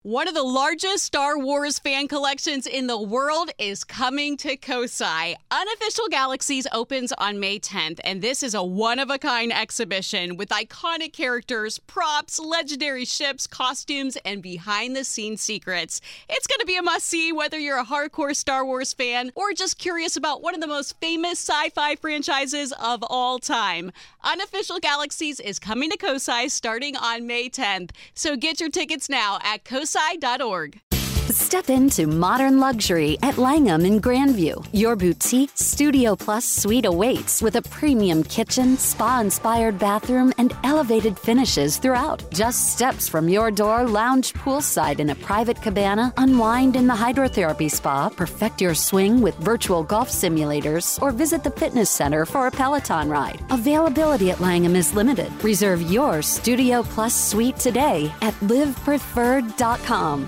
One of the largest Star Wars fan collections in the world is coming to Kosai. Unofficial Galaxies opens on May 10th, and this is a one-of-a-kind exhibition with iconic characters, props, legendary ships, costumes, and behind-the-scenes secrets. It's going to be a must-see whether you're a hardcore Star Wars fan or just curious about one of the most famous sci-fi franchises of all time. Unofficial Galaxies is coming to Kosai starting on May 10th, so get your tickets now at kosai.org. Step into modern luxury at Langham in Grandview. Your boutique Studio Plus suite awaits with a premium kitchen, spa-inspired bathroom, and elevated finishes throughout. Just steps from your door, lounge poolside in a private cabana, unwind in the hydrotherapy spa, perfect your swing with virtual golf simulators, or visit the fitness center for a Peloton ride. Availability at Langham is limited. Reserve your Studio Plus suite today at livepreferred.com.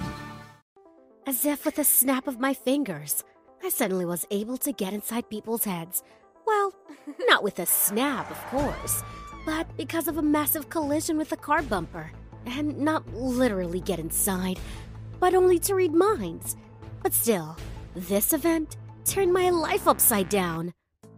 As if with a snap of my fingers, I suddenly was able to get inside people's heads. Well, not with a snap, of course, but because of a massive collision with a car bumper. And not literally get inside, but only to read minds. But still, this event turned my life upside down.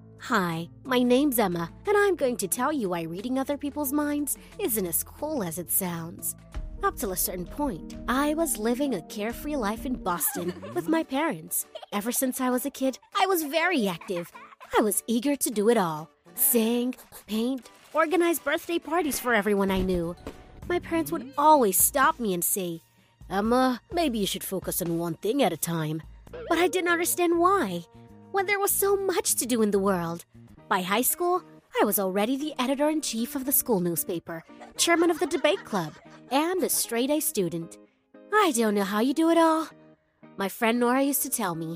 Hi, my name's Emma, and I'm going to tell you why reading other people's minds isn't as cool as it sounds. Up till a certain point, I was living a carefree life in Boston with my parents. Ever since I was a kid, I was very active. I was eager to do it all. Sing, paint, organize birthday parties for everyone I knew. My parents would always stop me and say, "Emma, maybe you should focus on one thing at a time." But I didn't understand why, when there was so much to do in the world. By high school, I was already the editor-in-chief of the school newspaper, chairman of the debate club, and a straight-A student. I don't know how you do it all. My friend Nora used to tell me,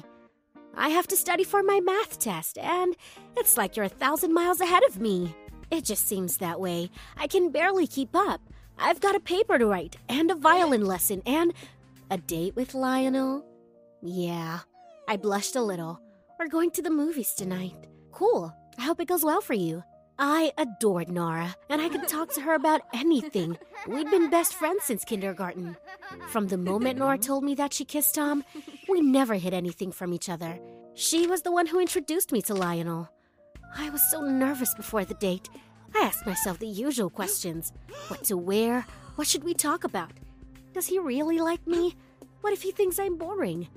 I have to study for my math test, and it's like you're 1,000 miles ahead of me. It just seems that way. I can barely keep up. I've got a paper to write, and a violin lesson, and a date with Lionel. Yeah, I blushed a little. We're going to the movies tonight. Cool. I hope it goes well for you. I adored Nora, and I could talk to her about anything. We'd been best friends since kindergarten. From the moment Nora told me that she kissed Tom, we never hid anything from each other. She was the one who introduced me to Lionel. I was so nervous before the date. I asked myself the usual questions. What to wear? What should we talk about? Does he really like me? What if he thinks I'm boring?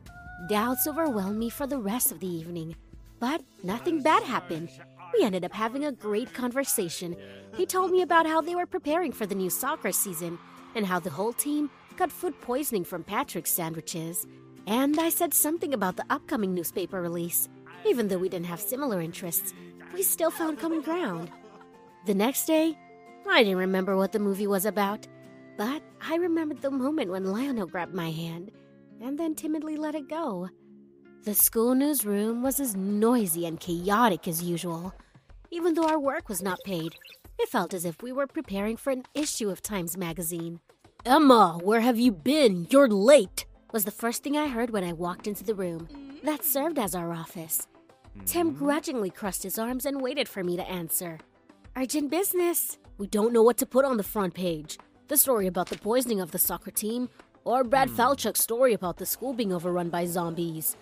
Doubts overwhelmed me for the rest of the evening. But nothing bad happened. We ended up having a great conversation. He told me about how they were preparing for the new soccer season and how the whole team got food poisoning from Patrick's sandwiches. And I said something about the upcoming newspaper release. Even though we didn't have similar interests, we still found common ground. The next day, I didn't remember what the movie was about, but I remembered the moment when Lionel grabbed my hand and then timidly let it go. The school newsroom was as noisy and chaotic as usual. Even though our work was not paid, it felt as if we were preparing for an issue of Times Magazine. "Emma, where have you been? You're late," was the first thing I heard when I walked into the room. That served as our office. Tim grudgingly crossed his arms and waited for me to answer. "Urgent business." "We don't know what to put on the front page. The story about the poisoning of the soccer team, or Brad Falchuk's story about the school being overrun by zombies."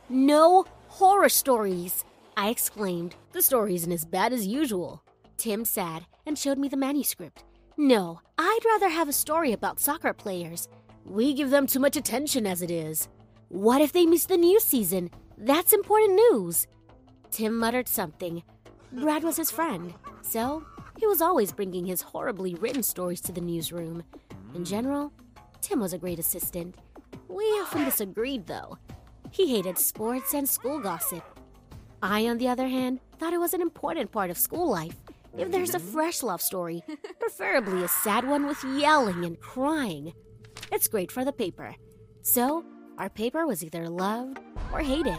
"No horror stories," I exclaimed. "The story isn't as bad as usual." Tim sat and showed me the manuscript. "No, I'd rather have a story about soccer players. We give them too much attention as it is." "What if they miss the new season? That's important news." Tim muttered something. Brad was his friend, so he was always bringing his horribly written stories to the newsroom. In general, Tim was a great assistant. We often disagreed, though. He hated sports and school gossip. I, on the other hand, thought it was an important part of school life. If there's a fresh love story, preferably a sad one with yelling and crying, it's great for the paper. So, our paper was either loved or hated.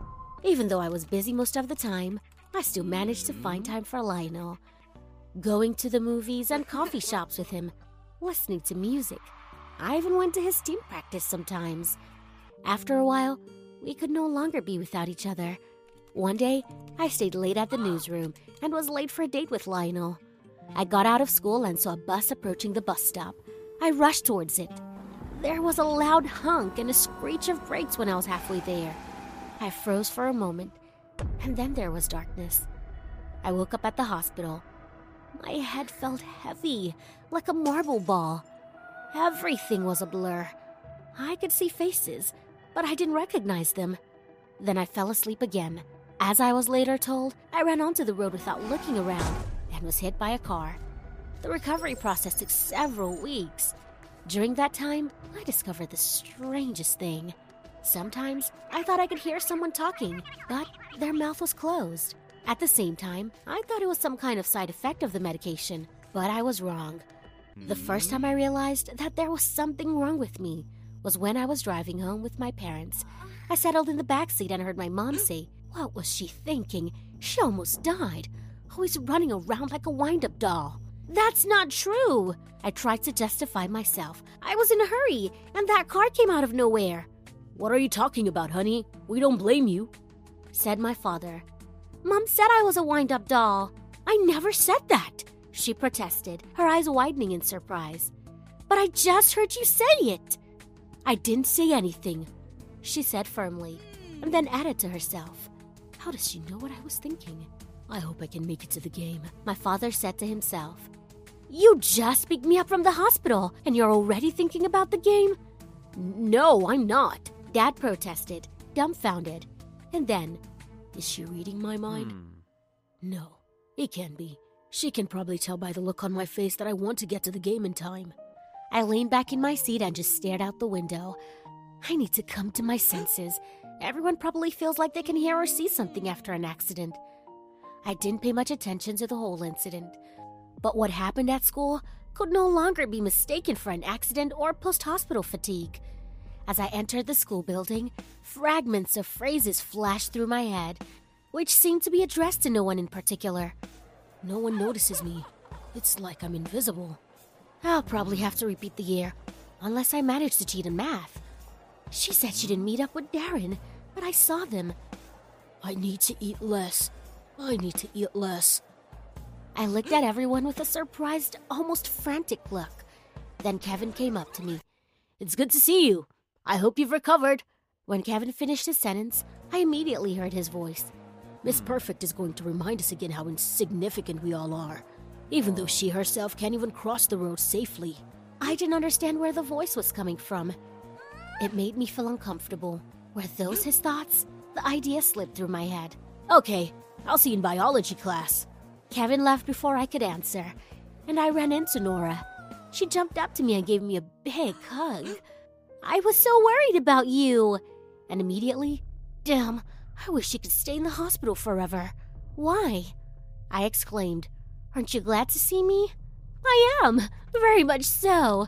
Even though I was busy most of the time, I still managed to find time for Lionel. Going to the movies and coffee shops with him, listening to music. I even went to his team practice sometimes. After a while, we could no longer be without each other. One day, I stayed late at the newsroom and was late for a date with Lionel. I got out of school and saw a bus approaching the bus stop. I rushed towards it. there was a loud honk and a screech of brakes when I was halfway there. I froze for a moment, and then there was darkness. I woke up at the hospital. My head felt heavy, like a marble ball. Everything was a blur. I could see faces, but I didn't recognize them. Then I fell asleep again. As I was later told, I ran onto the road without looking around and was hit by a car. The recovery process took several weeks. During that time, I discovered the strangest thing. Sometimes, I thought I could hear someone talking, but their mouth was closed. At the same time, I thought it was some kind of side effect of the medication, but I was wrong. The first time I realized that there was something wrong with me was when I was driving home with my parents. I settled in the backseat and heard my mom say, "What was she thinking? She almost died. Always running around like a wind-up doll." "That's not true." I tried to justify myself. I was in a hurry, and that car came out of nowhere. "What are you talking about, honey? We don't blame you," said my father. "Mom said I was a wind-up doll." "I never said that," she protested, her eyes widening in surprise. "But I just heard you say it." "I didn't say anything," she said firmly, and then added to herself, "How does she know what I was thinking? I hope I can make it to the game." My father said to himself, "You just picked me up from the hospital, and you're already thinking about the game?" "No, I'm not," Dad protested, dumbfounded. And then, "Is she reading my mind?" "No, it can't be. She can probably tell by the look on my face that I want to get to the game in time." I leaned back in my seat and just stared out the window. I need to come to my senses. Everyone probably feels like they can hear or see something after an accident. I didn't pay much attention to the whole incident. But what happened at school could no longer be mistaken for an accident or post-hospital fatigue. As I entered the school building, fragments of phrases flashed through my head, which seemed to be addressed to no one in particular. "No one notices me. It's like I'm invisible." I'll probably have to repeat the year, unless I manage to cheat in math. She said she didn't meet up with Darren, but I saw them. "I need to eat less. I need to eat less." I looked at everyone with a surprised, almost frantic look. Then Kevin came up to me. "It's good to see you. I hope you've recovered." When Kevin finished his sentence, I immediately heard his voice. "Miss Perfect is going to remind us again how insignificant we all are, even though she herself can't even cross the road safely." I didn't understand where the voice was coming from. It made me feel uncomfortable. Were those his thoughts? The idea slipped through my head. "Okay, I'll see you in biology class." Kevin left before I could answer, and I ran into Nora. She jumped up to me and gave me a big hug. "I was so worried about you." And immediately, "Damn, I wish she could stay in the hospital forever." "Why?" I exclaimed. "Aren't you glad to see me?" "I am, very much so."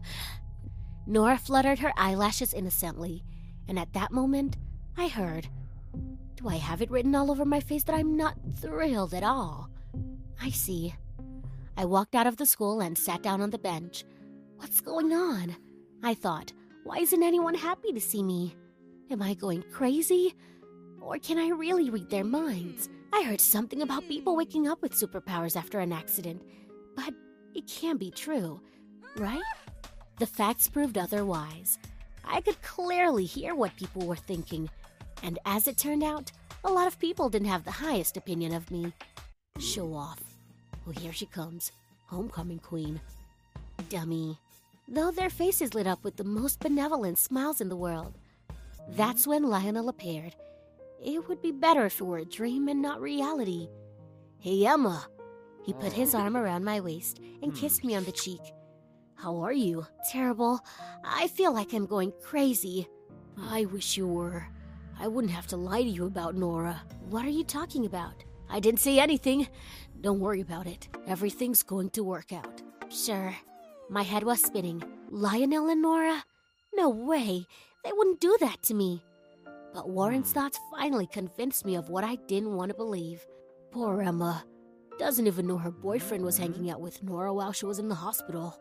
Nora fluttered her eyelashes innocently, and at that moment, I heard, "Do I have it written all over my face that I'm not thrilled at all?" I see. I walked out of the school and sat down on the bench. What's going on? I thought, why isn't anyone happy to see me? Am I going crazy? Or can I really read their minds? I heard something about people waking up with superpowers after an accident, but it can't be true, right? The facts proved otherwise. I could clearly hear what people were thinking, and as it turned out, a lot of people didn't have the highest opinion of me. Show off. Well, here she comes, homecoming queen. Dummy. Though their faces lit up with the most benevolent smiles in the world. That's when Lionel appeared. It would be better if it were a dream and not reality. "Hey, Emma." He put his arm around my waist and kissed me on the cheek. "How are you?" "Terrible. I feel like I'm going crazy." "I wish you were. I wouldn't have to lie to you about Nora." "What are you talking about?" "I didn't say anything. Don't worry about it. Everything's going to work out." "Sure." My head was spinning. Lionel and Nora? No way. They wouldn't do that to me. But Warren's thoughts finally convinced me of what I didn't want to believe. Poor Emma. Doesn't even know her boyfriend was hanging out with Nora while she was in the hospital.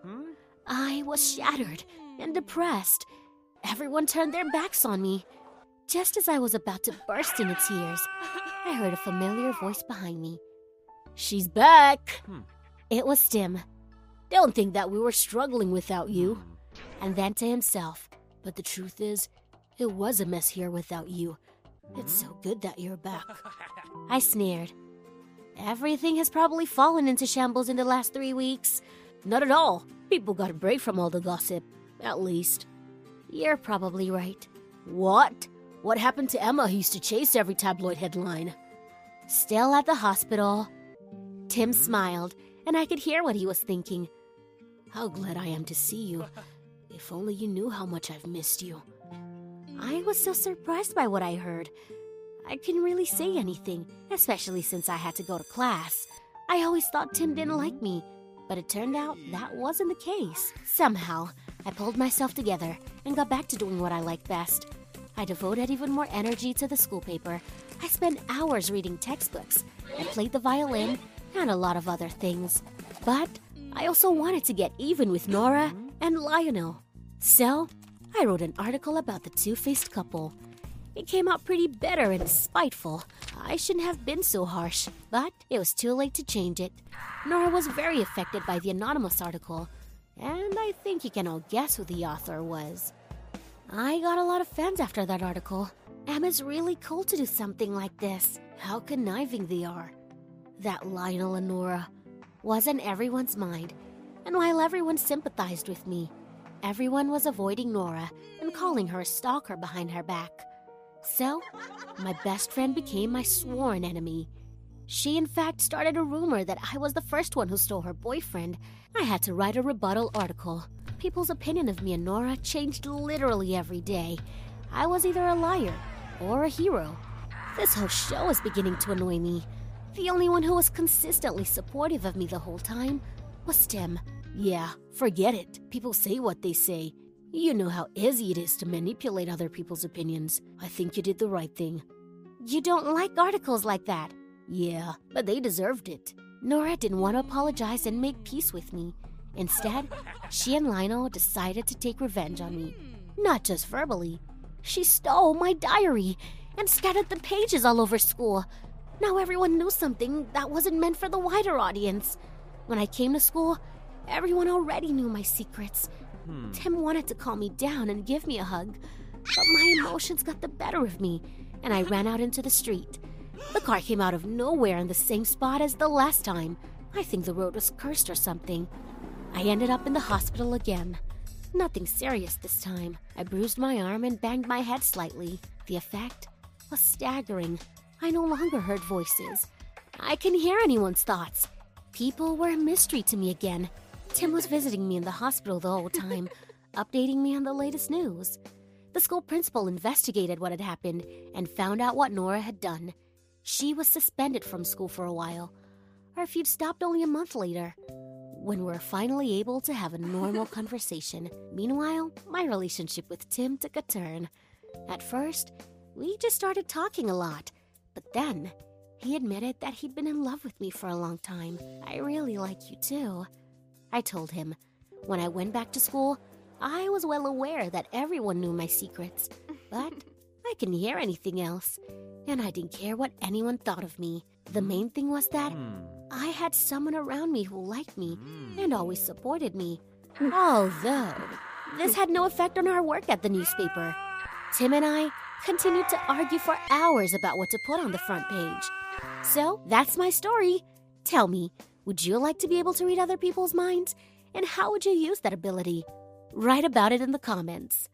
I was shattered and depressed. Everyone turned their backs on me. Just as I was about to burst into tears, I heard a familiar voice behind me. "She's back!" It was Tim. "Don't think that we were struggling without you." And then to himself, But the truth is, it was a mess here without you. It's so good that you're back. I sneered. Everything has probably fallen into shambles in the last 3 weeks. Not at all. People got a break from all the gossip, at least. You're probably right. What? What happened to Emma who used to chase every tabloid headline? Still at the hospital. Tim smiled, and I could hear what he was thinking. How glad I am to see you. If only you knew how much I've missed you. I was so surprised by what I heard. I couldn't really say anything, especially since I had to go to class. I always thought Tim didn't like me, but it turned out that wasn't the case. Somehow, I pulled myself together and got back to doing what I like best. I devoted even more energy to the school paper. I spent hours reading textbooks. I played the violin and a lot of other things. But I also wanted to get even with Nora and Lionel. So, I wrote an article about the two-faced couple. It came out pretty bitter and spiteful. I shouldn't have been so harsh, but it was too late to change it. Nora was very affected by the anonymous article, and I think you can all guess who the author was. I got a lot of fans after that article. Emma's really cool to do something like this. How conniving they are. That Lionel and Nora was in everyone's mind, and while everyone sympathized with me, everyone was avoiding Nora and calling her a stalker behind her back. So, my best friend became my sworn enemy. She, in fact, started a rumor that I was the first one who stole her boyfriend. I had to write a rebuttal article. People's opinion of me and Nora changed literally every day. I was either a liar or a hero. This whole show is beginning to annoy me. The only one who was consistently supportive of me the whole time was Tim. Yeah, forget it. People say what they say. You know how easy it is to manipulate other people's opinions. I think you did the right thing. You don't like articles like that. Yeah, but they deserved it. Nora didn't want to apologize and make peace with me. Instead, she and Lionel decided to take revenge on me. Not just verbally. She stole my diary and scattered the pages all over school. Now everyone knew something that wasn't meant for the wider audience. When I came to school, everyone already knew my secrets. Tim wanted to calm me down and give me a hug, but my emotions got the better of me, and I ran out into the street. The car came out of nowhere in the same spot as the last time. I think the road was cursed or something. I ended up in the hospital again. Nothing serious this time. I bruised my arm and banged my head slightly. The effect was staggering. I no longer heard voices. I can hear anyone's thoughts. People were a mystery to me again. Tim was visiting me in the hospital the whole time, updating me on the latest news. The school principal investigated what had happened and found out what Nora had done. She was suspended from school for a while. Our feud stopped only a month later, when we were finally able to have a normal conversation. Meanwhile, my relationship with Tim took a turn. At first, we just started talking a lot, but then he admitted that he'd been in love with me for a long time. I really like you too, I told him. When I went back to school, I was well aware that everyone knew my secrets, but I couldn't hear anything else, and I didn't care what anyone thought of me. The main thing was that I had someone around me who liked me and always supported me. Although, this had no effect on our work at the newspaper. Tim and I continued to argue for hours about what to put on the front page. So, that's my story. Tell me, would you like to be able to read other people's minds? And how would you use that ability? Write about it in the comments.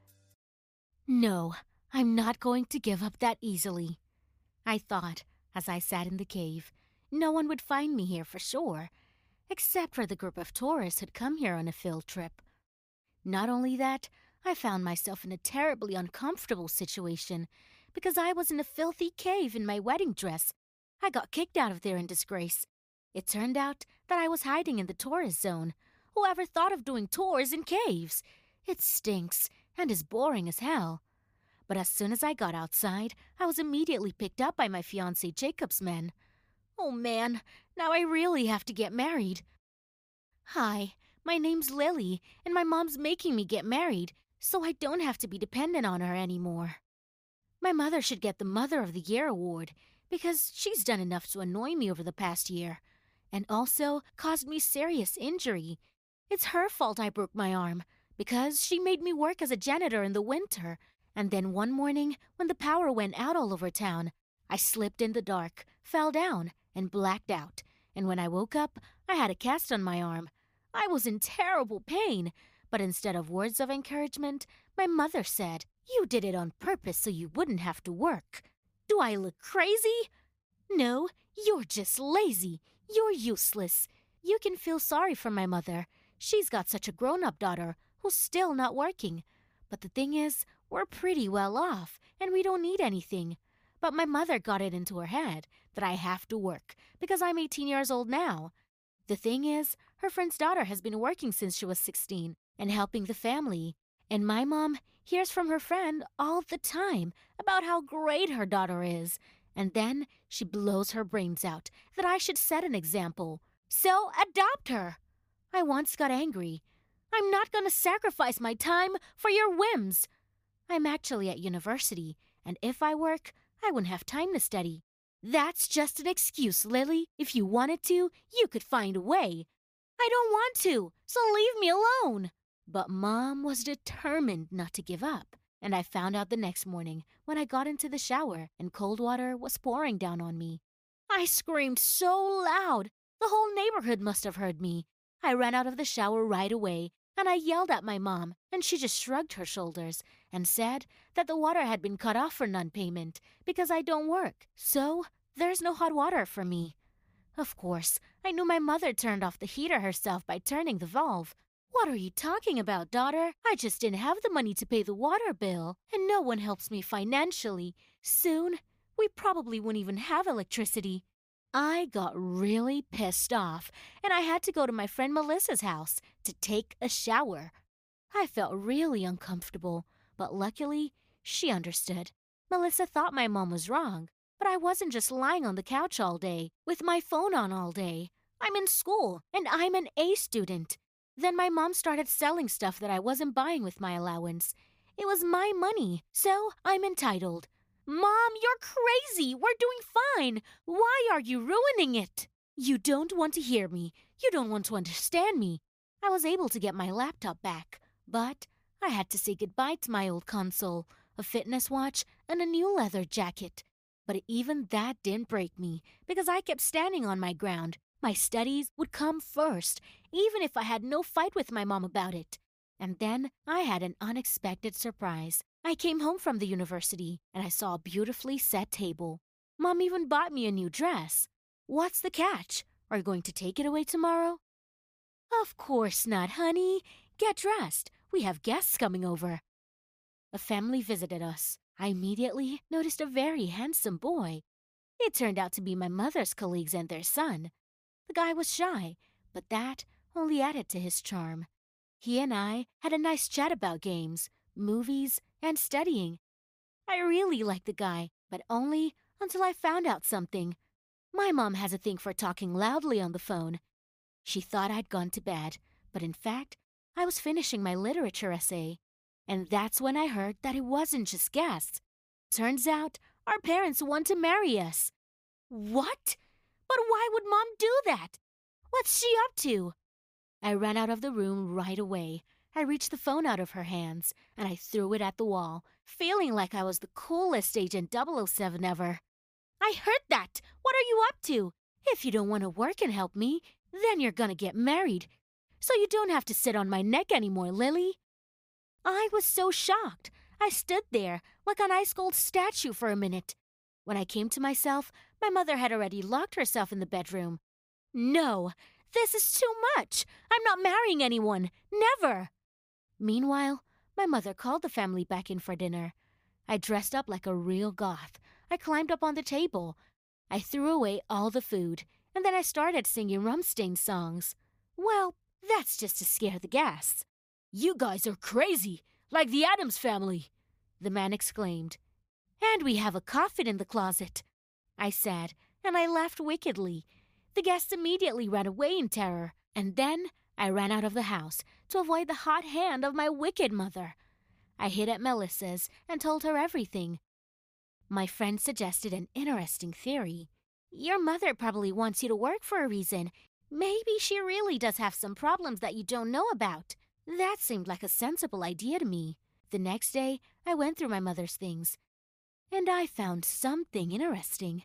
No, I'm not going to give up that easily, I thought as I sat in the cave. No one would find me here for sure, except for the group of tourists who'd come here on a field trip. Not only that, I found myself in a terribly uncomfortable situation because I was in a filthy cave in my wedding dress. I got kicked out of there in disgrace. It turned out that I was hiding in the tourist zone. Whoever thought of doing tours in caves? It stinks and is boring as hell. But as soon as I got outside, I was immediately picked up by my fiancé Jacob's men. Oh man, now I really have to get married. Hi, my name's Lily, and my mom's making me get married, so I don't have to be dependent on her anymore. My mother should get the Mother of the Year award, because she's done enough to annoy me over the past year, and also caused me serious injury. It's her fault I broke my arm, because she made me work as a janitor in the winter. And then one morning, when the power went out all over town, I slipped in the dark, fell down, and blacked out. And when I woke up, I had a cast on my arm. I was in terrible pain, but instead of words of encouragement, my mother said, "You did it on purpose so you wouldn't have to work." Do I look crazy? No, you're just lazy. You're useless. You can feel sorry for my mother. She's got such a grown-up daughter who's still not working. But the thing is, we're pretty well off, and we don't need anything. But my mother got it into her head that I have to work because I'm 18 years old now. The thing is, her friend's daughter has been working since she was 16 and helping the family. And my mom hears from her friend all the time about how great her daughter is. And then she blows her brains out that I should set an example. So adopt her. I once got angry. I'm not going to sacrifice my time for your whims. I'm actually at university, and if I work, I wouldn't have time to study. That's just an excuse, Lily. If you wanted to, you could find a way. I don't want to, so leave me alone. But Mom was determined not to give up, and I found out the next morning when I got into the shower and cold water was pouring down on me. I screamed so loud, the whole neighborhood must have heard me. I ran out of the shower right away, and I yelled at my mom, and she just shrugged her shoulders and said that the water had been cut off for non-payment because I don't work, so there's no hot water for me. Of course, I knew my mother turned off the heater herself by turning the valve. What are you talking about, daughter? I just didn't have the money to pay the water bill, and no one helps me financially. Soon, we probably won't even have electricity. I got really pissed off, and I had to go to my friend Melissa's house to take a shower. I felt really uncomfortable, but luckily, she understood. Melissa thought my mom was wrong, but I wasn't just lying on the couch all day, with my phone on all day. I'm in school, and I'm an A student. Then my mom started selling stuff that I wasn't buying with my allowance. It was my money, so I'm entitled. Mom, you're crazy! We're doing fine! Why are you ruining it? You don't want to hear me. You don't want to understand me. I was able to get my laptop back, but I had to say goodbye to my old console, a fitness watch, and a new leather jacket. But even that didn't break me, because I kept standing on my ground. My studies would come first, even if I had no fight with my mom about it. And then I had an unexpected surprise. I came home from the university, and I saw a beautifully set table. Mom even bought me a new dress. What's the catch? Are you going to take it away tomorrow? Of course not, honey. Get dressed. We have guests coming over. A family visited us. I immediately noticed a very handsome boy. It turned out to be my mother's colleagues and their son. The guy was shy, but that only added to his charm. He and I had a nice chat about games, movies, and studying. I really liked the guy, but only until I found out something. My mom has a thing for talking loudly on the phone. She thought I'd gone to bed, but in fact, I was finishing my literature essay. And that's when I heard that it wasn't just guests. Turns out, our parents want to marry us. What? But why would Mom do that? What's she up to? I ran out of the room right away. I reached the phone out of her hands, and I threw it at the wall, feeling like I was the coolest Agent 007 ever. I heard that! What are you up to? If you don't want to work and help me, then you're gonna get married. So you don't have to sit on my neck anymore, Lily. I was so shocked. I stood there like an ice-cold statue for a minute. When I came to myself, my mother had already locked herself in the bedroom. No, this is too much. I'm not marrying anyone. Never. Meanwhile, my mother called the family back in for dinner. I dressed up like a real goth. I climbed up on the table. I threw away all the food, and then I started singing Rammstein songs. Well, that's just to scare the guests. You guys are crazy, like the Addams family, the man exclaimed. And we have a coffin in the closet, I said, and I laughed wickedly. The guests immediately ran away in terror, and then I ran out of the house to avoid the hot hand of my wicked mother. I hid at Melissa's and told her everything. My friend suggested an interesting theory. Your mother probably wants you to work for a reason. Maybe she really does have some problems that you don't know about. That seemed like a sensible idea to me. The next day, I went through my mother's things, and I found something interesting.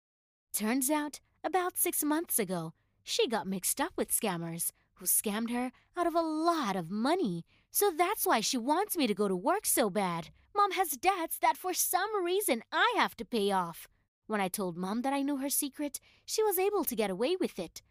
Turns out, about 6 months ago, she got mixed up with scammers who scammed her out of a lot of money. So that's why she wants me to go to work so bad. Mom has debts that for some reason I have to pay off. When I told Mom that I knew her secret, she was able to get away with it.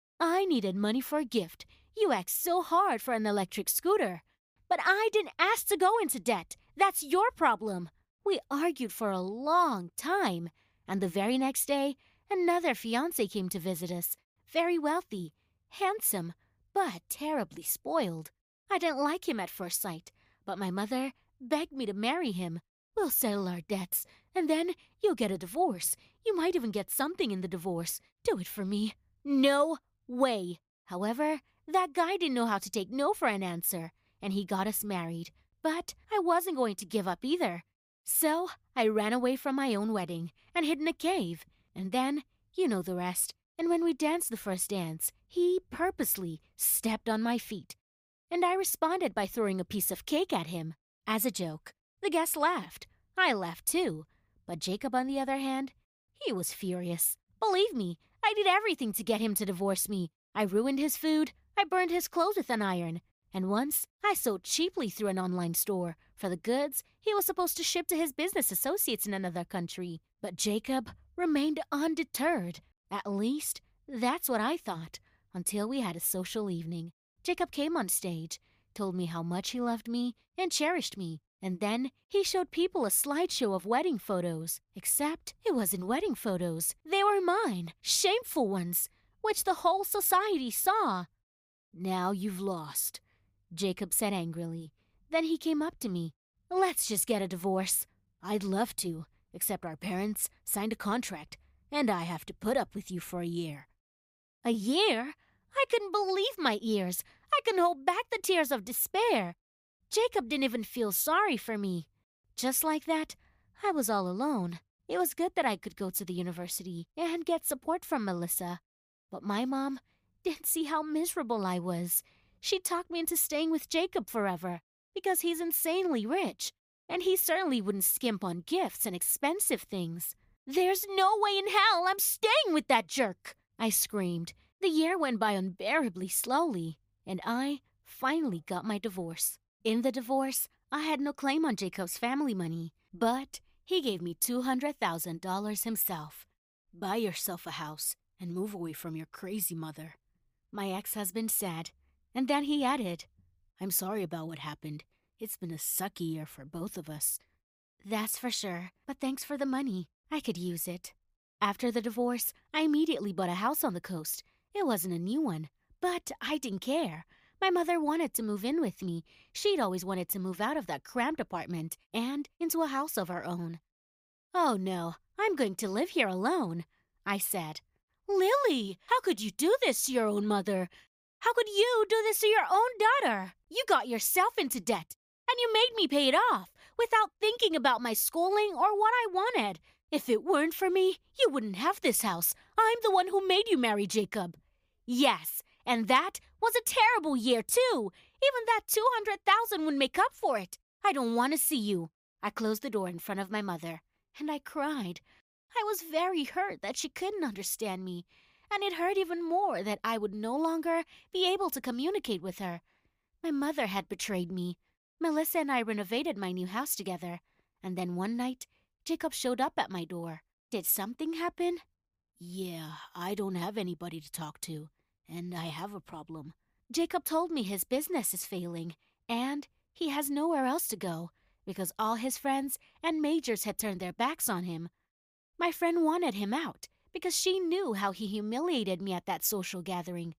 I needed money for a gift. You asked so hard for an electric scooter. But I didn't ask to go into debt. That's your problem. We argued for a long time. And the very next day, another fiancé came to visit us. Very wealthy, handsome, but terribly spoiled. I didn't like him at first sight, but my mother begged me to marry him. We'll settle our debts, and then you'll get a divorce. You might even get something in the divorce. Do it for me. No way. However, that guy didn't know how to take no for an answer, and he got us married. But I wasn't going to give up either. So I ran away from my own wedding and hid in a cave. And then, you know the rest. And when we danced the first dance, he purposely stepped on my feet. And I responded by throwing a piece of cake at him. As a joke. The guests laughed. I laughed too. But Jacob, on the other hand, he was furious. Believe me, I did everything to get him to divorce me. I ruined his food. I burned his clothes with an iron. And once, I sold cheaply through an online store for the goods he was supposed to ship to his business associates in another country. But Jacob remained undeterred. At least, that's what I thought, until we had a social evening. Jacob came on stage, told me how much he loved me and cherished me, and then he showed people a slideshow of wedding photos. Except it wasn't wedding photos. They were mine, shameful ones, which the whole society saw. "Now you've lost," Jacob said angrily. Then he came up to me. "Let's just get a divorce." "I'd love to, except our parents signed a contract, and I have to put up with you for a year." A year? I couldn't believe my ears. I couldn't hold back the tears of despair. Jacob didn't even feel sorry for me. Just like that, I was all alone. It was good that I could go to the university and get support from Melissa. But my mom didn't see how miserable I was. She talked me into staying with Jacob forever because he's insanely rich, and he certainly wouldn't skimp on gifts and expensive things. "There's no way in hell I'm staying with that jerk!" I screamed. The year went by unbearably slowly, and I finally got my divorce. In the divorce, I had no claim on Jacob's family money, but he gave me $200,000 himself. "Buy yourself a house and move away from your crazy mother." My ex-husband said, and then he added, "I'm sorry about what happened. It's been a sucky year for both of us." "That's for sure, but thanks for the money. I could use it." After the divorce, I immediately bought a house on the coast. It wasn't a new one, but I didn't care. My mother wanted to move in with me. She'd always wanted to move out of that cramped apartment and into a house of our own. "Oh no, I'm going to live here alone," I said. "Lily, how could you do this to your own mother? How could you do this to your own daughter? You got yourself into debt, and you made me pay it off without thinking about my schooling or what I wanted. If it weren't for me, you wouldn't have this house. I'm the one who made you marry Jacob." "Yes, and that was a terrible year, too. Even that $200,000 would make up for it. I don't want to see you." I closed the door in front of my mother, and I cried. I was very hurt that she couldn't understand me, and it hurt even more that I would no longer be able to communicate with her. My mother had betrayed me. Melissa and I renovated my new house together, and then one night, Jacob showed up at my door. Did something happen? "Yeah, I don't have anybody to talk to, and I have a problem." Jacob told me his business is failing, and he has nowhere else to go because all his friends and majors had turned their backs on him. My friend wanted him out because she knew how he humiliated me at that social gathering.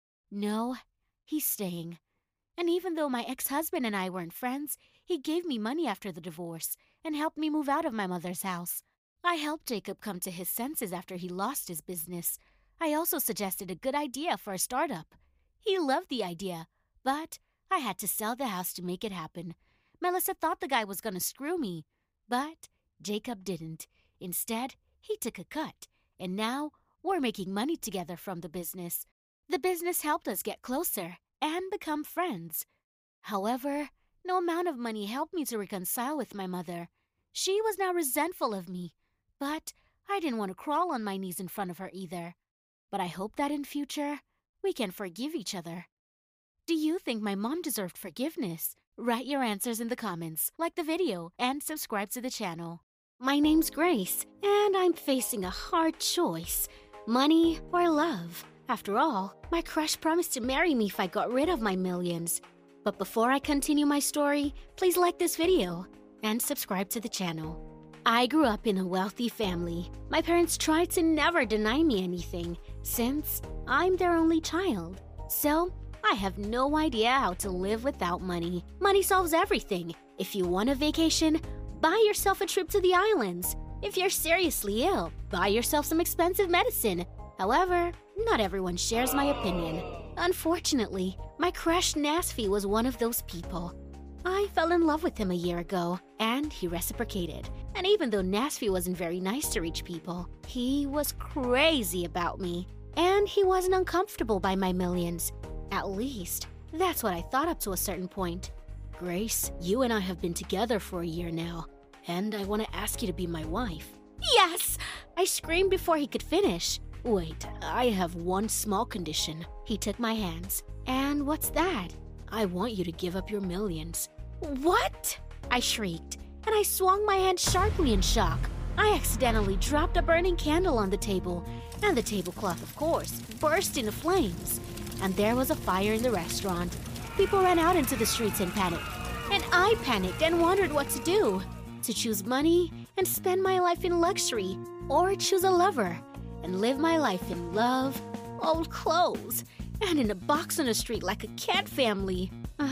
No, he's staying. And even though my ex-husband and I weren't friends, he gave me money after the divorce and helped me move out of my mother's house. I helped Jacob come to his senses after he lost his business. I also suggested a good idea for a startup. He loved the idea, but I had to sell the house to make it happen. Melissa thought the guy was going to screw me, but Jacob didn't. Instead, he took a cut, and now we're making money together from the business. The business helped us get closer and become friends. However, no amount of money helped me to reconcile with my mother. She was now resentful of me, but I didn't want to crawl on my knees in front of her either. But I hope that in future, we can forgive each other. Do you think my mom deserved forgiveness? Write your answers in the comments, like the video, and subscribe to the channel. My name's Grace, and I'm facing a hard choice. Money or love? After all, my crush promised to marry me if I got rid of my millions. But before I continue my story, please like this video and subscribe to the channel. I grew up in a wealthy family. My parents tried to never deny me anything, since I'm their only child. So, I have no idea how to live without money. Money solves everything. If you want a vacation, buy yourself a trip to the islands. If you're seriously ill, buy yourself some expensive medicine. However, not everyone shares my opinion. Unfortunately, my crush Nasfi was one of those people. I fell in love with him a year ago, and he reciprocated. And even though Nasfi wasn't very nice to rich people, he was crazy about me. And he wasn't uncomfortable by my millions. At least, that's what I thought up to a certain point. Grace, you and I have been together for a year now, and I want to ask you to be my wife. Yes! I screamed before he could finish. Wait, I have one small condition. He took my hands. And what's that? I want you to give up your millions. What? I shrieked, and I swung my hand sharply in shock. I accidentally dropped a burning candle on the table, and the tablecloth, of course, burst into flames. And there was a fire in the restaurant. People ran out into the streets in panic. And I panicked and wondered what to do. To choose money and spend my life in luxury, or choose a lover and live my life in love, old clothes, and in a box on the street like a cat family.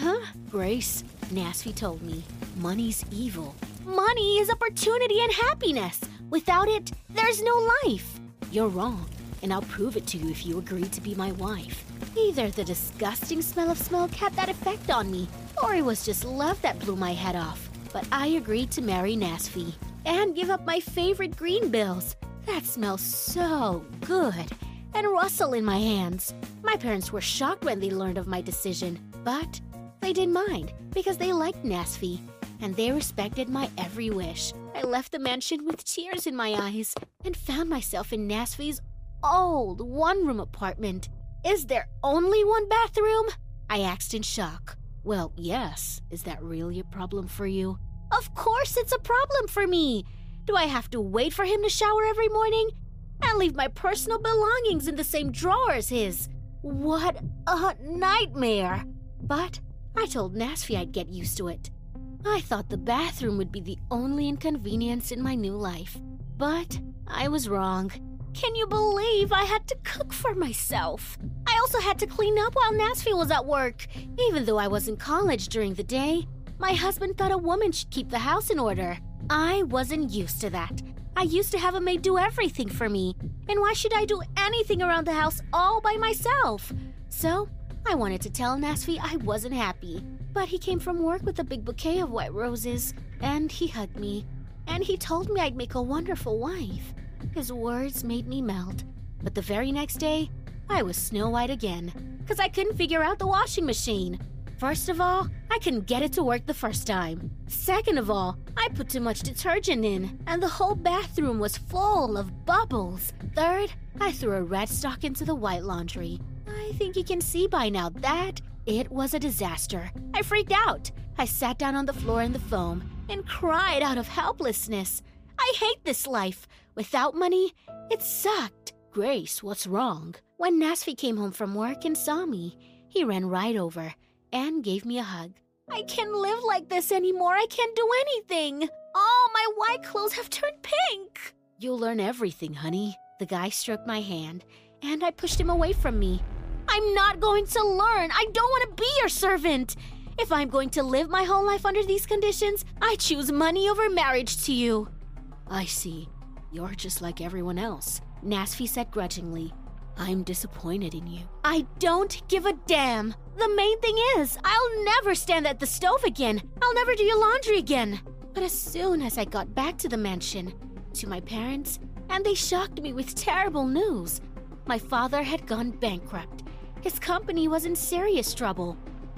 Grace, Nasfi told me, money's evil. Money is opportunity and happiness. Without it, there's no life. You're wrong, and I'll prove it to you if you agree to be my wife. Either the disgusting smell of smoke had that effect on me, or it was just love that blew my head off. But I agreed to marry Nasfi and give up my favorite green bills that smell so good and rustle in my hands. My parents were shocked when they learned of my decision, but they didn't mind because they liked Nasfi and they respected my every wish. I left the mansion with tears in my eyes and found myself in Nasfi's old one-room apartment. Is there only one bathroom? I asked in shock. Well, yes. Is that really a problem for you? Of course it's a problem for me. Do I have to wait for him to shower every morning and leave my personal belongings in the same drawer as his? What a nightmare. But I told Nasfi I'd get used to it. I thought the bathroom would be the only inconvenience in my new life. But I was wrong. Can you believe I had to cook for myself? I also had to clean up while Nasfi was at work. Even though I was in college during the day, my husband thought a woman should keep the house in order. I wasn't used to that. I used to have a maid do everything for me. And why should I do anything around the house all by myself? So, I wanted to tell Nasfi I wasn't happy. But he came from work with a big bouquet of white roses, and he hugged me. And he told me I'd make a wonderful wife. His words made me melt. But the very next day, I was Snow White again, because I couldn't figure out the washing machine. First of all, I couldn't get it to work the first time. Second of all, I put too much detergent in, and the whole bathroom was full of bubbles. Third, I threw a red sock into the white laundry. I think you can see by now that it was a disaster. I freaked out. I sat down on the floor in the foam and cried out of helplessness. I hate this life. Without money, it sucked. Grace, what's wrong? When Nasfi came home from work and saw me, he ran right over and gave me a hug. I can't live like this anymore. I can't do anything. All my white clothes have turned pink. You'll learn everything, honey. The guy stroked my hand, and I pushed him away from me. I'm not going to learn. I don't want to be your servant. If I'm going to live my whole life under these conditions, I choose money over marriage to you. I see. You're just like everyone else, Nasfi said grudgingly. I'm disappointed in you. I don't give a damn. The main thing is, I'll never stand at the stove again. I'll never do your laundry again. But as soon as I got back to the mansion, to my parents, and they shocked me with terrible news. My father had gone bankrupt. His company was in serious trouble.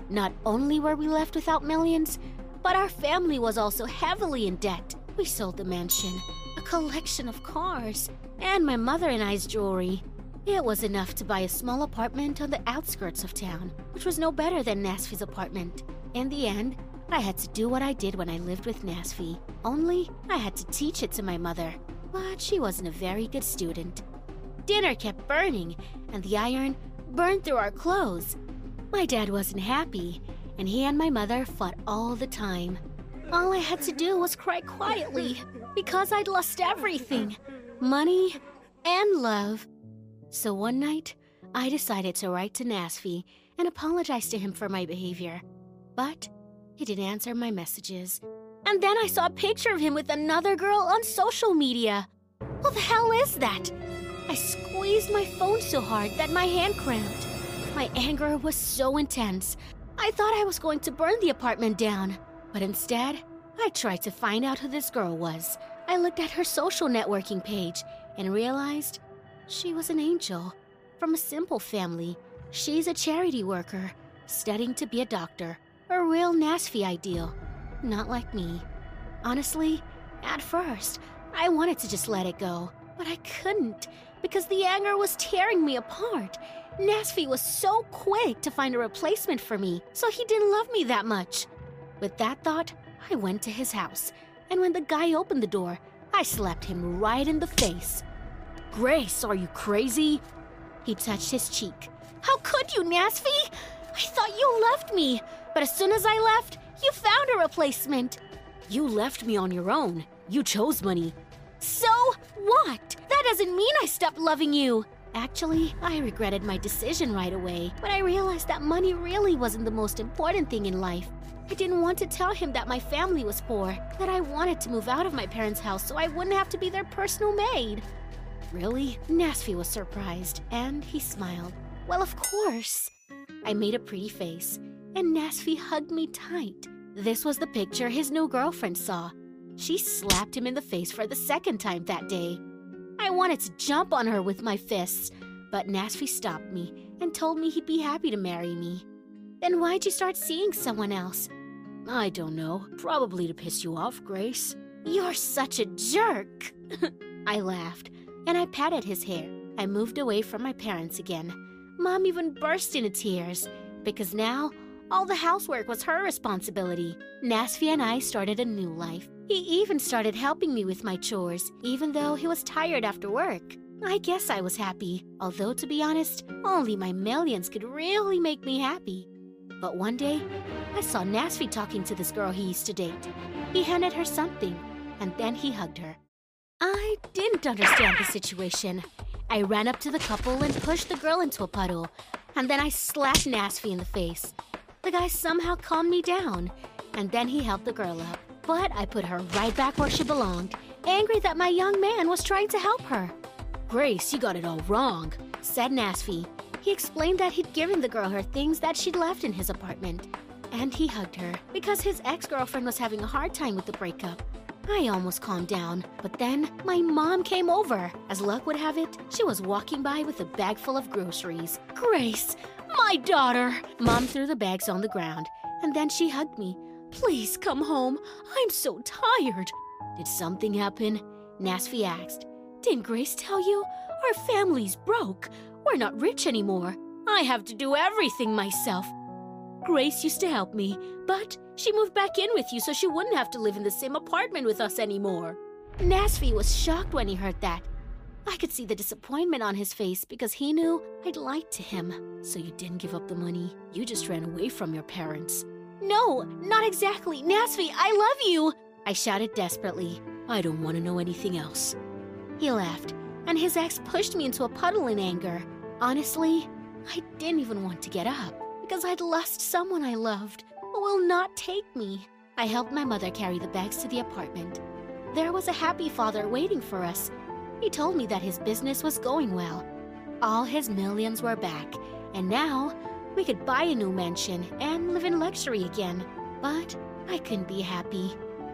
Not only were we left without millions, but our family was also heavily in debt. We sold the mansion, a collection of cars, and my mother and I's jewelry. It was enough to buy a small apartment on the outskirts of town, which was no better than Nasfi's apartment. In the end, I had to do what I did when I lived with Nasfi, only I had to teach it to my mother, but she wasn't a very good student. Dinner kept burning, and the iron burned through our clothes. My dad wasn't happy, and he and my mother fought all the time. All I had to do was cry quietly, because I'd lost everything, money and love. So one night, I decided to write to Nasfi and apologize to him for my behavior. But he didn't answer my messages. And then I saw a picture of him with another girl on social media. What the hell is that? I squeezed my phone so hard that my hand cramped. My anger was so intense. I thought I was going to burn the apartment down. But instead, I tried to find out who this girl was. I looked at her social networking page and realized she was an angel from a simple family. She's a charity worker, studying to be a doctor. A real Nasfi ideal, not like me. Honestly, at first, I wanted to just let it go, but I couldn't because the anger was tearing me apart. Nasfi was so quick to find a replacement for me, so he didn't love me that much. With that thought, I went to his house, and when the guy opened the door, I slapped him right in the face. "Grace, are you crazy?" He touched his cheek. "How could you, Nasfi? I thought you left me, but as soon as I left, you found a replacement." "You left me on your own. You chose money." "So what? That doesn't mean I stopped loving you." Actually, I regretted my decision right away, but I realized that money really wasn't the most important thing in life. I didn't want to tell him that my family was poor, that I wanted to move out of my parents' house so I wouldn't have to be their personal maid. "Really?" Nasfi was surprised, and he smiled. "Well, of course." I made a pretty face, and Nasfi hugged me tight. This was the picture his new girlfriend saw. She slapped him in the face for the second time that day. I wanted to jump on her with my fists, but Nasfi stopped me and told me he'd be happy to marry me. "Then why'd you start seeing someone else?" "I don't know. Probably to piss you off, Grace." "You're such a jerk." I laughed, and I patted his hair. I moved away from my parents again. Mom even burst into tears, because now all the housework was her responsibility. Nasfi and I started a new life. He even started helping me with my chores, even though he was tired after work. I guess I was happy, although to be honest, only my millions could really make me happy. But one day, I saw Nasfi talking to this girl he used to date. He handed her something, and then he hugged her. I didn't understand the situation. I ran up to the couple and pushed the girl into a puddle, and then I slapped Nasfi in the face. The guy somehow calmed me down, and then he helped the girl up. But I put her right back where she belonged, angry that my young man was trying to help her. "Grace, you got it all wrong," said Nasfi. He explained that he'd given the girl her things that she'd left in his apartment, and he hugged her because his ex-girlfriend was having a hard time with the breakup. I almost calmed down, but then my mom came over. As luck would have it, she was walking by with a bag full of groceries. "Grace, my daughter!" Mom threw the bags on the ground, and then she hugged me. "Please come home. I'm so tired." "Did something happen?" Nasfi asked. "Didn't Grace tell you? Our family's broke. We're not rich anymore. I have to do everything myself. Grace used to help me, but she moved back in with you so she wouldn't have to live in the same apartment with us anymore." Nasfi was shocked when he heard that. I could see the disappointment on his face because he knew I'd lied to him. "So you didn't give up the money. You just ran away from your parents." "No, not exactly. Nasfi, I love you!" I shouted desperately. "I don't want to know anything else." He laughed, and his ex pushed me into a puddle in anger. Honestly, I didn't even want to get up because I'd lost someone I loved who will not take me. I helped my mother carry the bags to the apartment. There was a happy father waiting for us. He told me that his business was going well. All his millions were back, and now we could buy a new mansion and live in luxury again. But I couldn't be happy.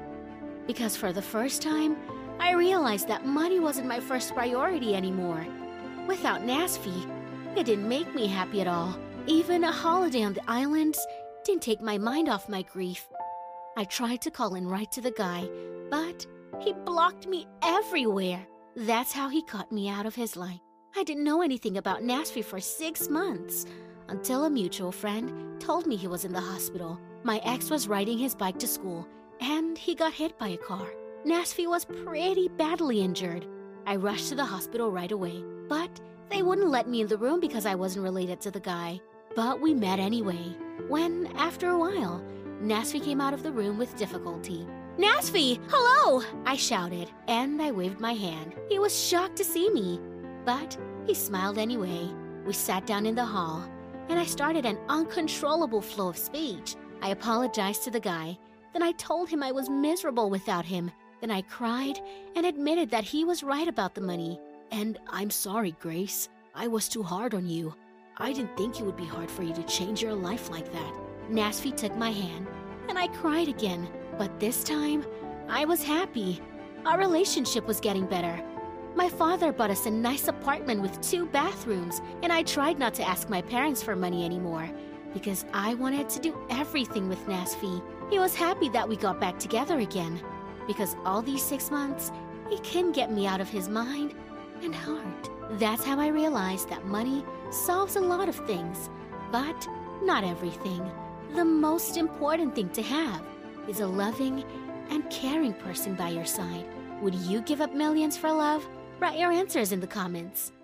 Because for the first time, I realized that money wasn't my first priority anymore. Without Nasfi, it didn't make me happy at all. Even a holiday on the islands didn't take my mind off my grief. I tried to call in right to the guy, but he blocked me everywhere. That's how he cut me out of his life. I didn't know anything about NASFI for 6 months until a mutual friend told me he was in the hospital. My ex was riding his bike to school and he got hit by a car. NASFI was pretty badly injured. I rushed to the hospital right away, but they wouldn't let me in the room because I wasn't related to the guy. But we met anyway, when, after a while, NASFI came out of the room with difficulty. "NASFI, hello!" I shouted, and I waved my hand. He was shocked to see me, but he smiled anyway. We sat down in the hall, and I started an uncontrollable flow of speech. I apologized to the guy, then I told him I was miserable without him. Then I cried and admitted that he was right about the money. "And I'm sorry, Grace. I was too hard on you. I didn't think it would be hard for you to change your life like that." NASFI took my hand, and I cried again. But this time, I was happy. Our relationship was getting better. My father bought us a nice apartment with 2 bathrooms, and I tried not to ask my parents for money anymore because I wanted to do everything with NASFI. He was happy that we got back together again because all these 6 months, he couldn't get me out of his mind and heart. That's how I realized that money solves a lot of things, but not everything. The most important thing to have is a loving and caring person by your side. Would you give up millions for love? Write your answers in the comments.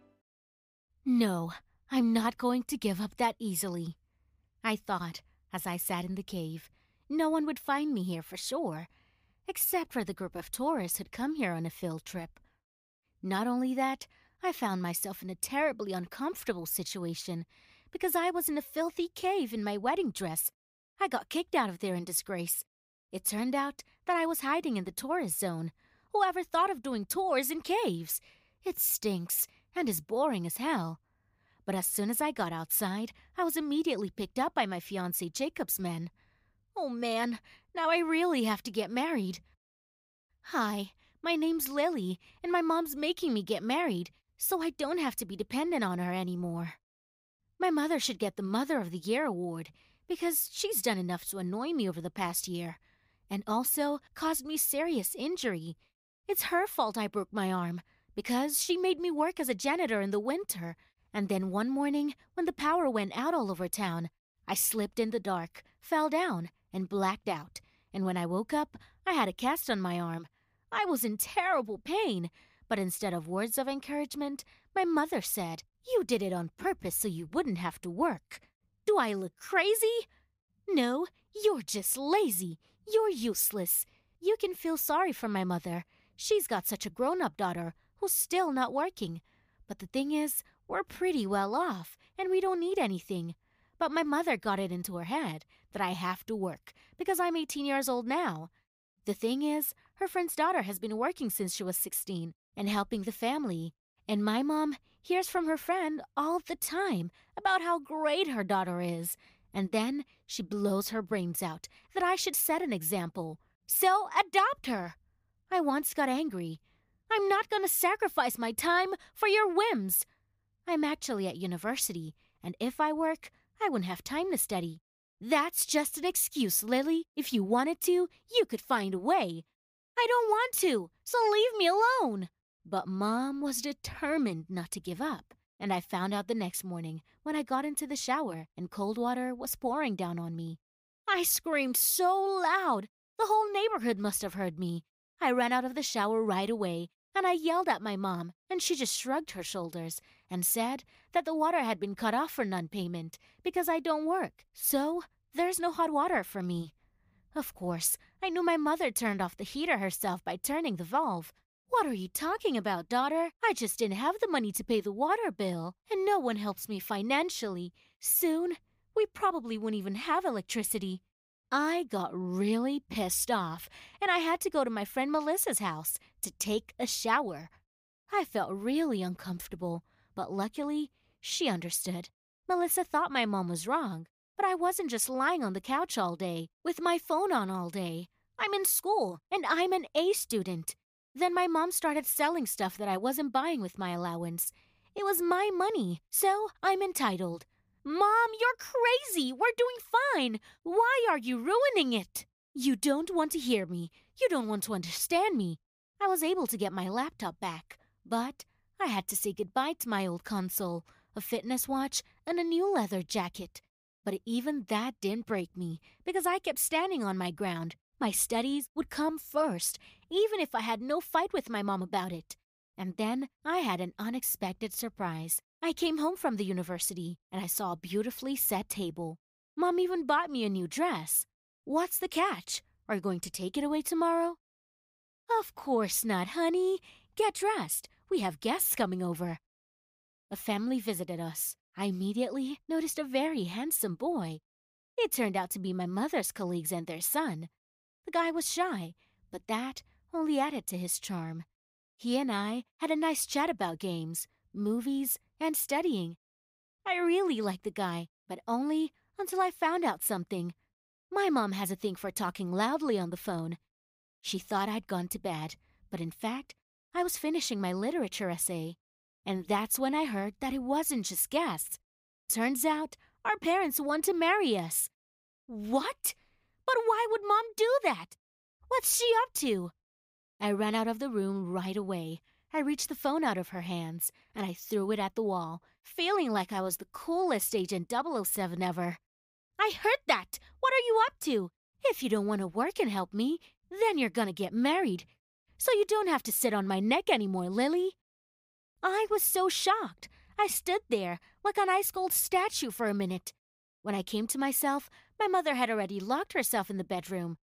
No, I'm not going to give up that easily, I thought as I sat in the cave. No one would find me here for sure, except for the group of tourists who'd come here on a field trip. Not only that, I found myself in a terribly uncomfortable situation because I was in a filthy cave in my wedding dress. I got kicked out of there in disgrace. It turned out that I was hiding in the tourist zone. Whoever thought of doing tours in caves? It stinks and is boring as hell. But as soon as I got outside, I was immediately picked up by my fiancé Jacob's men. Oh man, now I really have to get married. Hi, my name's Lily, and my mom's making me get married, so I don't have to be dependent on her anymore. My mother should get the Mother of the Year award, because she's done enough to annoy me over the past year, and also caused me serious injury. It's her fault I broke my arm, because she made me work as a janitor in the winter, and then one morning, when the power went out all over town, I slipped in the dark, fell down, and blacked out, and when I woke up, I had a cast on my arm. I was in terrible pain, but instead of words of encouragement, my mother said, "You did it on purpose so you wouldn't have to work." Do I look crazy? No, you're just lazy. You're useless. You can feel sorry for my mother. She's got such a grown-up daughter who's still not working. But the thing is, we're pretty well off, and we don't need anything. But my mother got it into her head that I have to work because I'm 18 years old now. The thing is, her friend's daughter has been working since she was 16 and helping the family. And my mom hears from her friend all the time about how great her daughter is. And then she blows her brains out that I should set an example. So adopt her. I once got angry. I'm not going to sacrifice my time for your whims. I'm actually at university, and if I work, I wouldn't have time to study. That's just an excuse, Lily. If you wanted to, you could find a way. I don't want to, so leave me alone. But Mom was determined not to give up, and I found out the next morning when I got into the shower and cold water was pouring down on me. I screamed so loud, the whole neighborhood must have heard me. I ran out of the shower right away, and I yelled at my mom, and she just shrugged her shoulders and said that the water had been cut off for non-payment because I don't work, so there's no hot water for me. Of course, I knew my mother turned off the heater herself by turning the valve. What are you talking about, daughter? I just didn't have the money to pay the water bill, and no one helps me financially. Soon, we probably won't even have electricity. I got really pissed off, and I had to go to my friend Melissa's house to take a shower. I felt really uncomfortable, but luckily, she understood. Melissa thought my mom was wrong, but I wasn't just lying on the couch all day, with my phone on all day. I'm in school, and I'm an A student. Then my mom started selling stuff that I wasn't buying with my allowance. It was my money, so I'm entitled. Mom, you're crazy! We're doing fine! Why are you ruining it? You don't want to hear me. You don't want to understand me. I was able to get my laptop back, but I had to say goodbye to my old console, a fitness watch, and a new leather jacket. But even that didn't break me, because I kept standing on my ground. My studies would come first, even if I had no fight with my mom about it. And then I had an unexpected surprise. I came home from the university, and I saw a beautifully set table. Mom even bought me a new dress. What's the catch? Are you going to take it away tomorrow? Of course not, honey. Get dressed. We have guests coming over. A family visited us. I immediately noticed a very handsome boy. It turned out to be my mother's colleagues and their son. The guy was shy, but that only added to his charm. He and I had a nice chat about games, movies, and studying. I really liked the guy, but only until I found out something. My mom has a thing for talking loudly on the phone. She thought I'd gone to bed, but in fact, I was finishing my literature essay. And that's when I heard that it wasn't just guests. Turns out, our parents want to marry us. What? But why would Mom do that? What's she up to? I ran out of the room right away. I reached the phone out of her hands, and I threw it at the wall, feeling like I was the coolest Agent 007 ever. I heard that! What are you up to? If you don't want to work and help me, then you're gonna get married. So you don't have to sit on my neck anymore, Lily. I was so shocked. I stood there like an ice-cold statue for a minute. When I came to myself, my mother had already locked herself in the bedroom.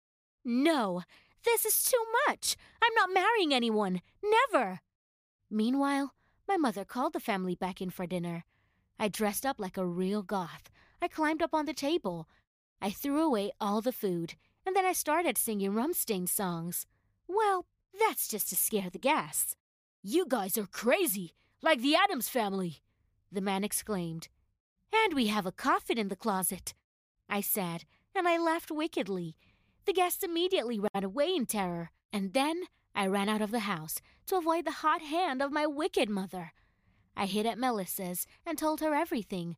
No, this is too much. I'm not marrying anyone. Never. Meanwhile, my mother called the family back in for dinner. I dressed up like a real goth. I climbed up on the table. I threw away all the food, and then I started singing Rammstein songs. Well, that's just to scare the guests. You guys are crazy, like the Addams family, the man exclaimed. And we have a coffin in the closet, I said, and I laughed wickedly. The guests immediately ran away in terror, and then I ran out of the house to avoid the hot hand of my wicked mother. I hid at Melissa's and told her everything.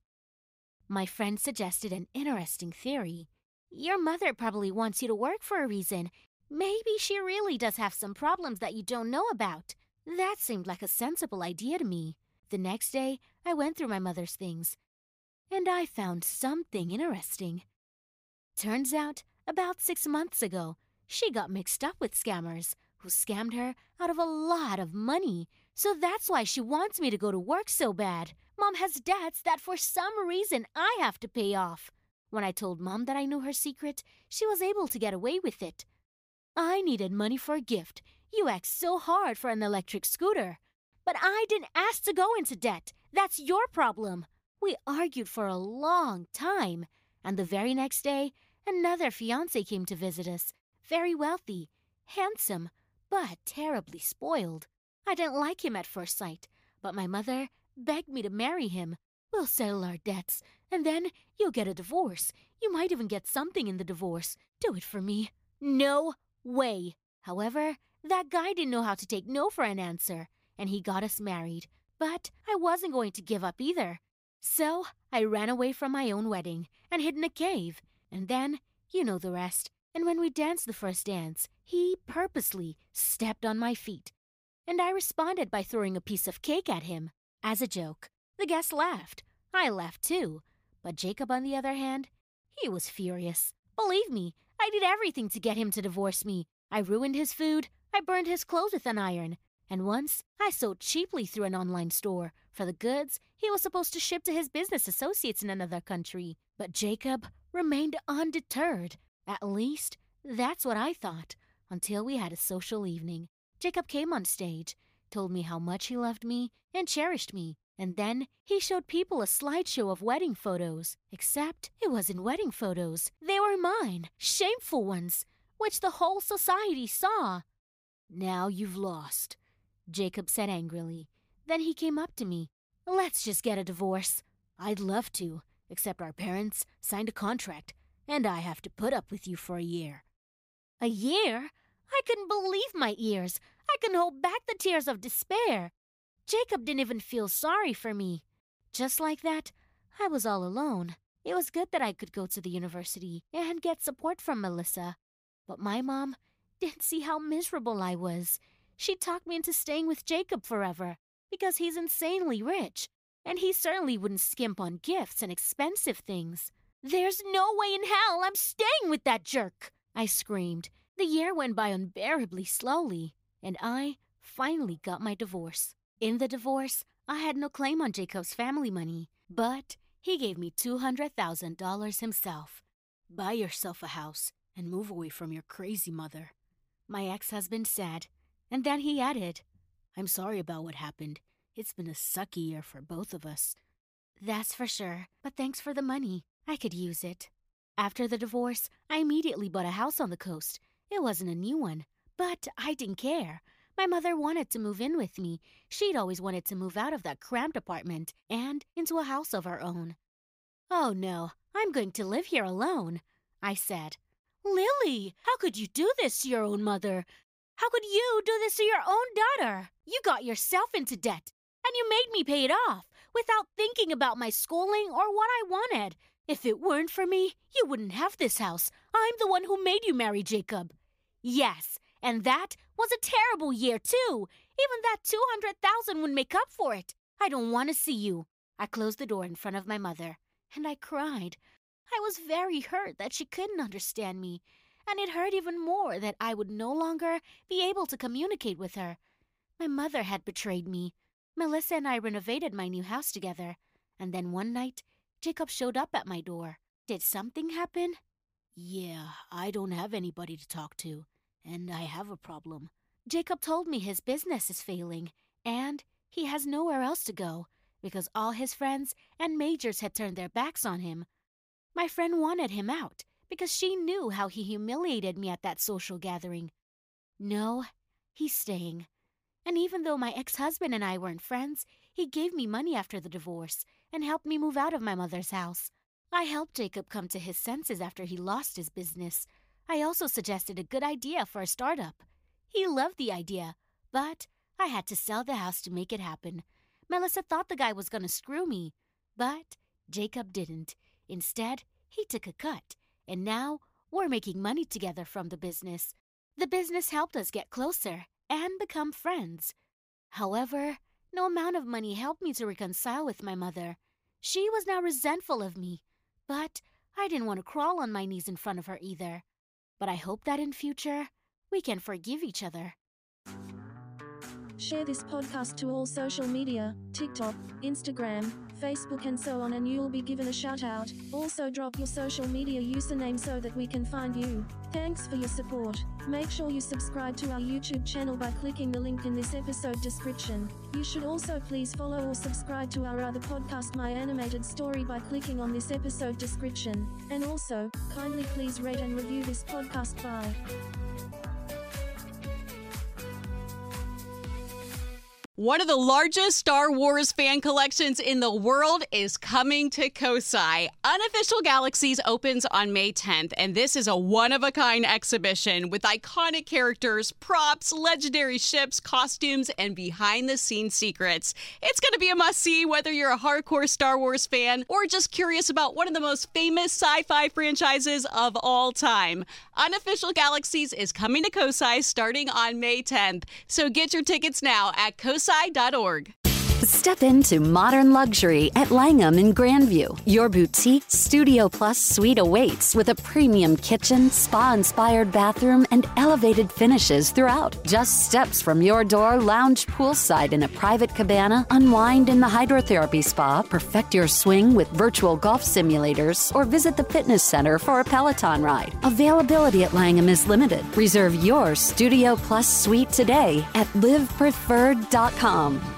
My friend suggested an interesting theory. Your mother probably wants you to work for a reason. Maybe she really does have some problems that you don't know about. That seemed like a sensible idea to me. The next day, I went through my mother's things, and I found something interesting. Turns out, about 6 months ago, she got mixed up with scammers who scammed her out of a lot of money. So that's why she wants me to go to work so bad. Mom has debts that for some reason I have to pay off. When I told Mom that I knew her secret, she was able to get away with it. I needed money for a gift. You asked so hard for an electric scooter. But I didn't ask to go into debt. That's your problem. We argued for a long time. And the very next day, another fiancé came to visit us. Very wealthy, handsome, but terribly spoiled. I didn't like him at first sight, but my mother begged me to marry him. We'll settle our debts, and then you'll get a divorce. You might even get something in the divorce. Do it for me. No way. However, that guy didn't know how to take no for an answer, and he got us married. But I wasn't going to give up either. So I ran away from my own wedding and hid in a cave. And then, you know the rest. And when we danced the first dance, he purposely stepped on my feet. And I responded by throwing a piece of cake at him. As a joke, the guests laughed. I laughed too. But Jacob, on the other hand, he was furious. Believe me, I did everything to get him to divorce me. I ruined his food. I burned his clothes with an iron. And once, I sold cheaply through an online store for the goods he was supposed to ship to his business associates in another country. But Jacob remained undeterred. At least, that's what I thought, until we had a social evening. Jacob came on stage, told me how much he loved me and cherished me, and then he showed people a slideshow of wedding photos. Except it wasn't wedding photos. They were mine, shameful ones, which the whole society saw. Now you've lost, Jacob said angrily. Then he came up to me. Let's just get a divorce. I'd love to, except our parents signed a contract, and I have to put up with you for a year. A year? I couldn't believe my ears. I couldn't hold back the tears of despair. Jacob didn't even feel sorry for me. Just like that, I was all alone. It was good that I could go to the university and get support from Melissa. But my mom didn't see how miserable I was. She talked me into staying with Jacob forever because he's insanely rich, and he certainly wouldn't skimp on gifts and expensive things. "There's no way in hell I'm staying with that jerk!" I screamed. The year went by unbearably slowly, and I finally got my divorce. In the divorce, I had no claim on Jacob's family money, but he gave me $200,000 himself. "Buy yourself a house and move away from your crazy mother." My ex-husband said, and then he added, "I'm sorry about what happened. It's been a sucky year for both of us." "That's for sure, but thanks for the money. I could use it." After the divorce, I immediately bought a house on the coast. It wasn't a new one, but I didn't care. My mother wanted to move in with me. She'd always wanted to move out of that cramped apartment and into a house of her own. "Oh no, I'm going to live here alone," I said. "Lily, how could you do this to your own mother? How could you do this to your own daughter? You got yourself into debt, and you made me pay it off without thinking about my schooling or what I wanted. If it weren't for me, you wouldn't have this house. I'm the one who made you marry Jacob." "Yes, and that was a terrible year, too. Even that $200,000 would make up for it. I don't want to see you." I closed the door in front of my mother, and I cried. I was very hurt that she couldn't understand me, and it hurt even more that I would no longer be able to communicate with her. My mother had betrayed me. Melissa and I renovated my new house together, and then one night, Jacob showed up at my door. Did something happen? "Yeah, I don't have anybody to talk to, and I have a problem." Jacob told me his business is failing, and he has nowhere else to go because all his friends and majors had turned their backs on him. My friend wanted him out because she knew how he humiliated me at that social gathering. No, he's staying. And even though my ex-husband and I weren't friends, he gave me money after the divorce and helped me move out of my mother's house. I helped Jacob come to his senses after he lost his business. I also suggested a good idea for a startup. He loved the idea, but I had to sell the house to make it happen. Melissa thought the guy was going to screw me, but Jacob didn't. Instead, he took a cut, and now we're making money together from the business. The business helped us get closer and become friends. However, no amount of money helped me to reconcile with my mother. She was now resentful of me, but I didn't want to crawl on my knees in front of her either. But I hope that in future, we can forgive each other. Share this podcast to all social media, TikTok, Instagram, Facebook and so on, and you'll be given a shout out. Also drop your social media username so that we can find you. Thanks for your support. Make sure you subscribe to our YouTube channel by clicking the link in this episode description. You should also please follow or subscribe to our other podcast, My Animated Story, by clicking on this episode description. And also, kindly please rate and review this podcast. Bye. One of the largest Star Wars fan collections in the world is coming to Kosai. Unofficial Galaxies opens on May 10th, and this is a one-of-a-kind exhibition with iconic characters, props, legendary ships, costumes, and behind-the-scenes secrets. It's going to be a must-see whether you're a hardcore Star Wars fan or just curious about one of the most famous sci-fi franchises of all time. Unofficial Galaxies is coming to Kosai starting on May 10th, so get your tickets now at kosai.org. Step into modern luxury at Langham in Grandview. Your boutique Studio Plus suite awaits with a premium kitchen, spa-inspired bathroom, and elevated finishes throughout. Just steps from your door, lounge poolside in a private cabana, unwind in the hydrotherapy spa, perfect your swing with virtual golf simulators, or visit the fitness center for a Peloton ride. Availability at Langham is limited. Reserve your Studio Plus suite today at livepreferred.com.